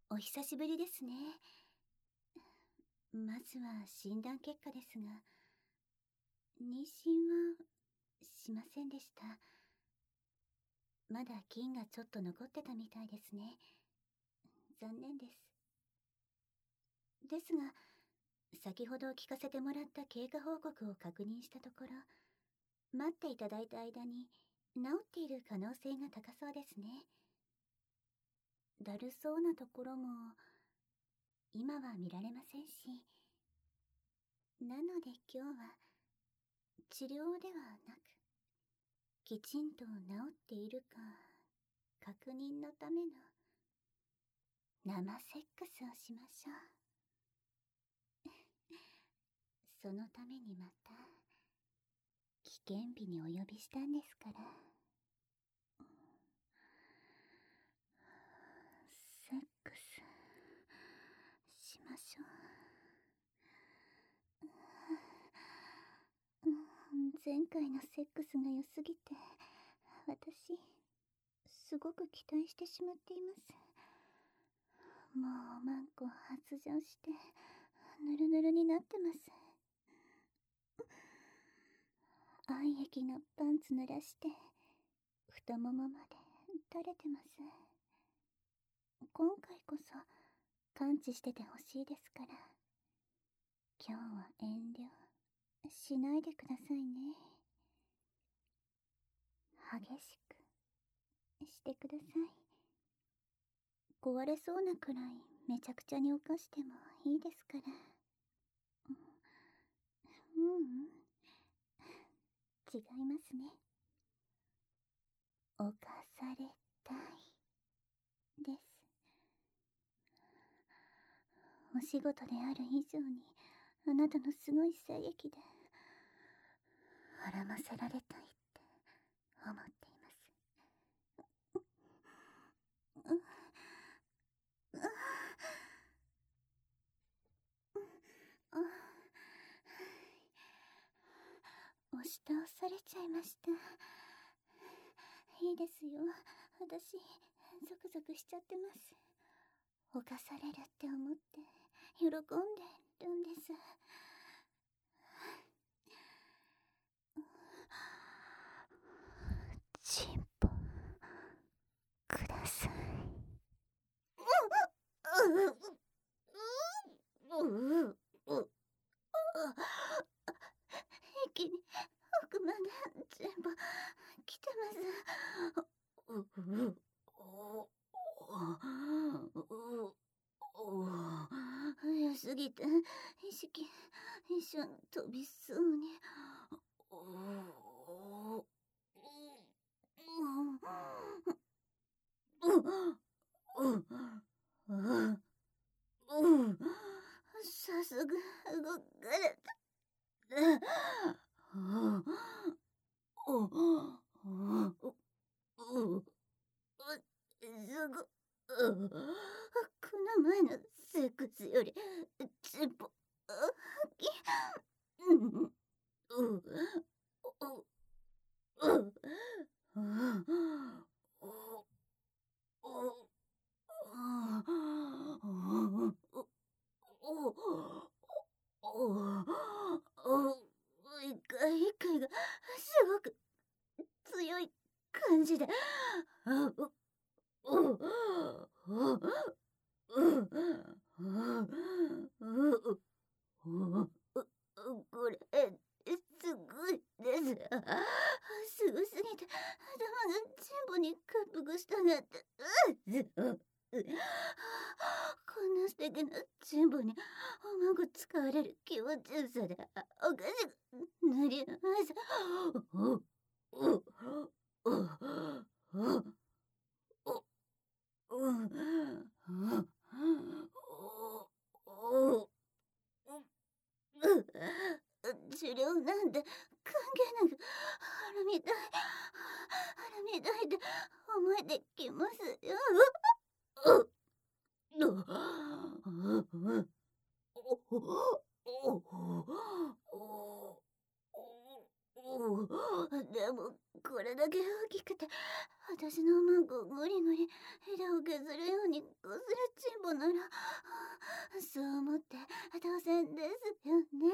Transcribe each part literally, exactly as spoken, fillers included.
お久しぶりですね。まずは診断結果ですが、妊娠はしませんでした。まだ菌がちょっと残ってたみたいですね。残念です。ですが、先ほど聞かせてもらった経過報告を確認したところ、待っていただいた間に治っている可能性が高そうですね。だるそうなところも今は見られませんし、なので今日は治療ではなく、きちんと治っているか確認のための生セックスをしましょう。そのためにまた危険日にお呼びしたんですから。セックスしましょう。前回のセックスが良すぎて、私すごく期待してしまっています。もうマンコ発情してぬるぬるになってます。愛液がパンツ濡らして太ももまで垂れてます。今回こそ感知しててほしいですから、今日は遠慮しないでくださいね。激しくしてください。壊れそうなくらいめちゃくちゃに犯してもいいですから。ううん、違いますね。犯されたいです。お仕事である以上にあなたのすごい精液で孕ませられたいって思っています。ううあ押し倒されちゃいました。いいですよ、私ゾクゾクしちゃってます。犯されるって思って喜んでるんです。チンポください。息に奥まで全部来てます。早すぎて意識一瞬飛びそうに。さすが動かれた。すごこの前のセックスよりチンポ大きい。一回一回がすごく強い感じで、これすごいです。すごすぎて頭が全部に感服したがって、こんな素敵な全部におまご使われる気持ちよさでおかしくなります。治療なんて関係なく腹みたい腹みたいって思えてきますよ。でもこれだけ大きくて私のマンコをグリグリ枝を削るようにこするチンポなそう思って当然ですよね。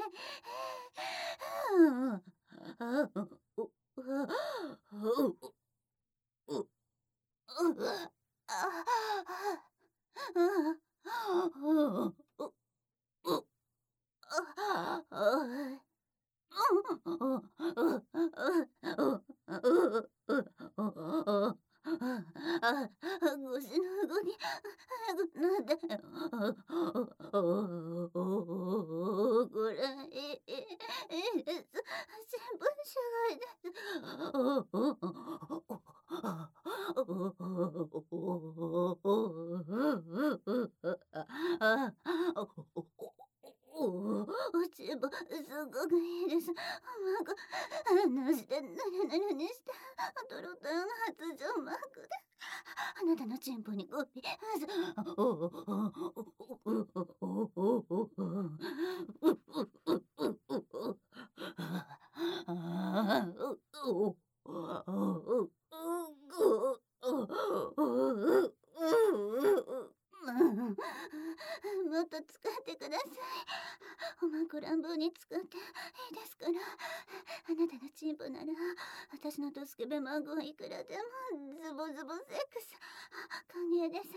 腰の動き早くなって、これ、いいいいです。新聞紙がいです。おちんぽすごくいいです。うまく話してぬるぬるにしてトロトロの発情マークであなたのチンポにコピーもっと使ってください。おまく乱暴に使っていいですから。あなたのチンポなら私のドスケベマグはいくらでもズボズボセックス歓迎です。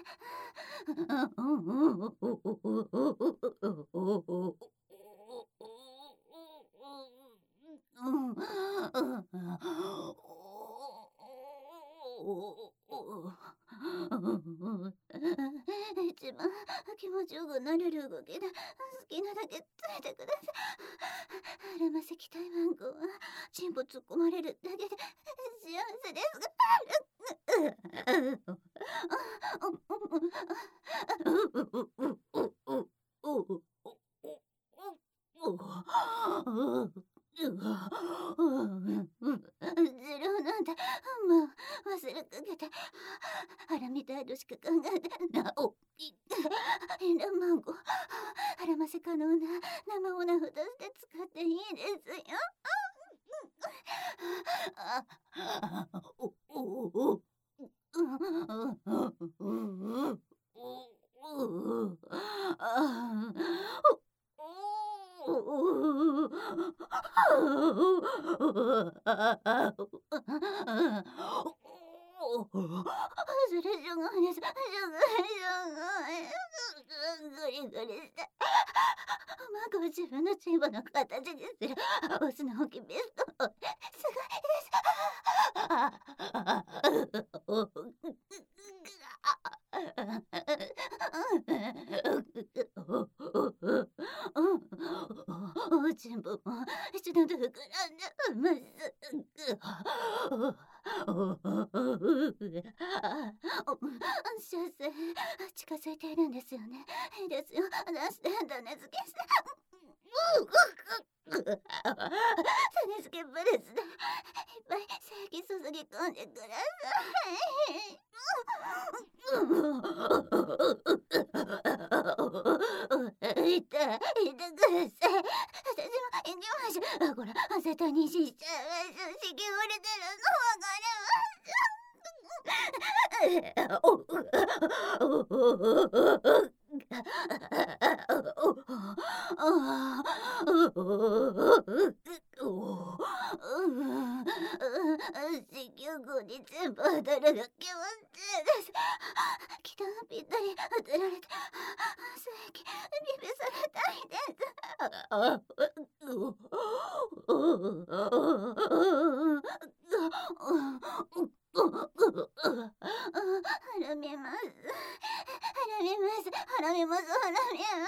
一番気持ちよくなれる動きで好きなだけついてください。アルマ石体番号はチンポ突っ込まれるだけで幸せですが。次郎なんてもう忘れかけてあらみたいとしか考えてなおいラマンゴあらませ可能な生オナフとして使っていいですよ。それじゃがいです。じゃがいじゃがい。グリグリして。マグを自分のチンポの形にするオスの大きベスト。すごいです。おちんぽも一度と膨らんでます。射精近づいているんですよね。いいですよ。出して種付けして。種付けブレスでいっぱい精液注ぎ込んでください。痛い、痛ください。私も行きましょう。これ絶対妊娠しちゃう。子宮折れてるのわかる。子宮口に全部当たるが気持ちいいです。気がぴったり当てられて精液ビビされたいです。はらみます。はらみます。はらみます。はらみます。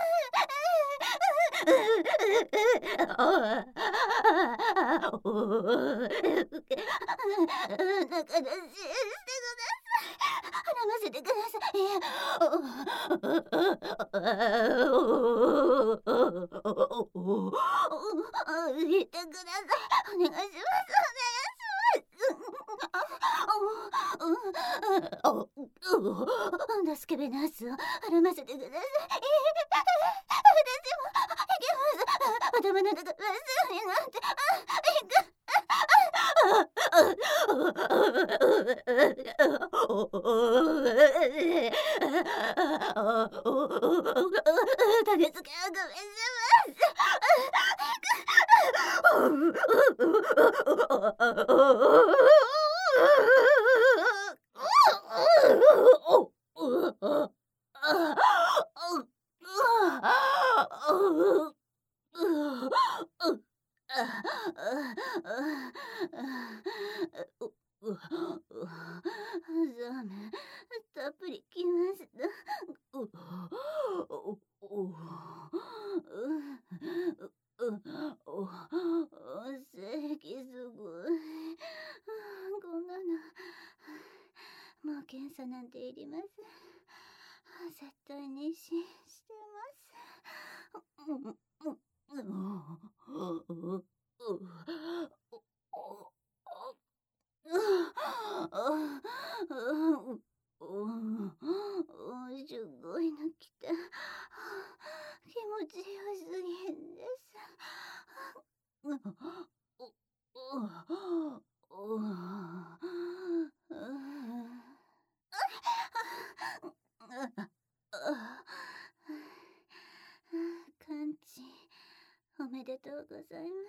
中出ししてください。はらませてください。言ってください。お願いします。お願いします。ドスケベナースをはらませてください。私もいけます。頭の中がすぐになっていく。 種付けはごめんザメ、たっぷりきました。うおおうお咳すごい。こんなのもう検査なんていりません。絶対に妊娠してますすごいの来た。気持ちよすぎんです。完治おめでとうございます。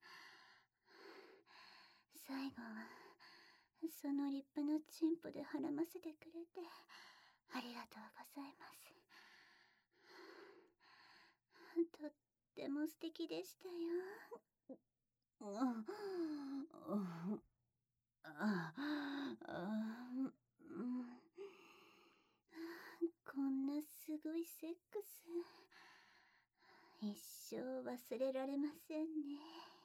最後はその立派なチンポで孕ませてくれてありがとうございます。とっても素敵でしたよ。こんなすごいセックス、一生忘れられませんね。